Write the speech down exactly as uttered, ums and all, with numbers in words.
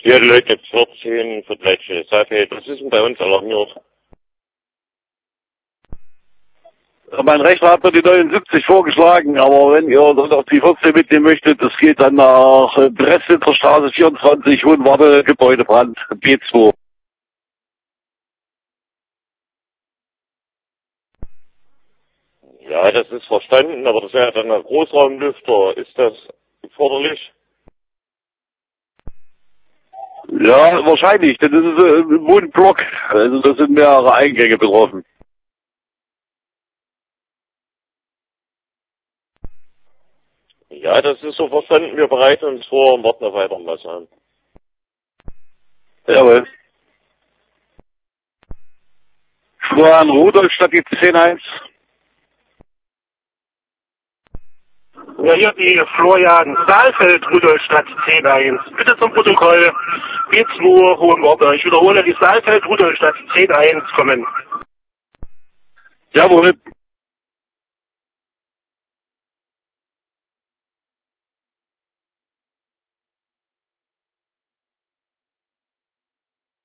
Ja, Leute vierzehn, Vergleiche Saalfeld, das ist bei uns alarmiert. Mein Rechner hat mir die neunundsiebzig vorgeschlagen, aber wenn ihr dann auf die vierzehn mitnehmen möchtet, das geht dann nach Breswitzer Straße vierundzwanzig, Hohenwarte, Gebäudebrand, B zwei. Ja, das ist verstanden, aber das wäre dann ein Großraumlüfter. Ist das erforderlich? Ja, wahrscheinlich, denn das ist ein Wohnblock, also da sind mehrere Eingänge betroffen. Ja, das ist so verstanden. Wir bereiten uns vor und warten auf weiteren Maßnahmen. Jawohl. Florian Rudolstadt, die zehn eins. Ja, hier die Florian Saalfeld, Rudolstadt zehn eins. Bitte zum Protokoll B zwei Hohenwarte. Ich wiederhole, die Saalfeld, Rudolstadt zehn eins kommen. Jawohl.